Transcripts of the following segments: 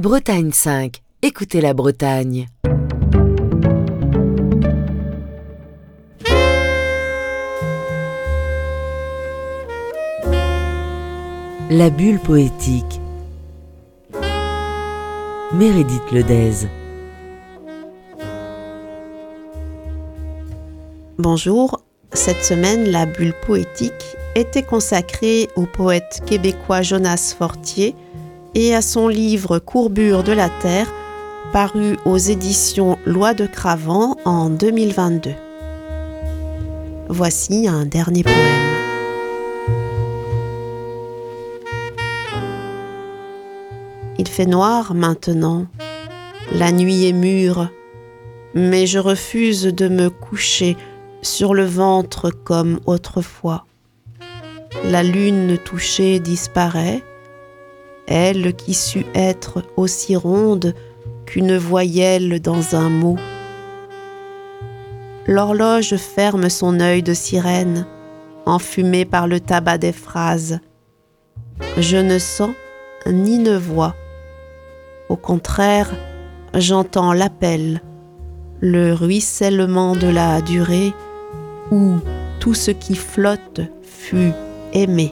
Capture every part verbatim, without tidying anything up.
Bretagne cinq, écoutez la Bretagne. La bulle poétique. Meredith Ledez. Bonjour, cette semaine, la bulle poétique était consacrée au poète québécois Jonas Fortier et à son livre Courbure de la Terre, paru aux éditions Loi de Cravant en deux mille vingt-deux. Voici un dernier poème. Il fait noir maintenant, la nuit est mûre, mais je refuse de me coucher sur le ventre comme autrefois. La lune touchée disparaît, elle qui sut être aussi ronde qu'une voyelle dans un mot. L'horloge ferme son œil de sirène, enfumé par le tabac des phrases. Je ne sens ni ne vois. Au contraire, j'entends l'appel, le ruissellement de la durée, où tout ce qui flotte fut aimé.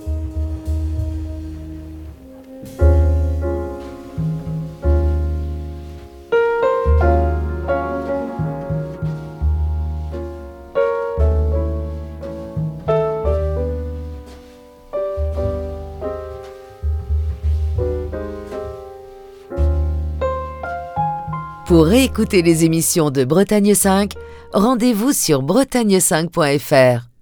Pour réécouter les émissions de Bretagne cinq, rendez-vous sur bretagne cinq point f r.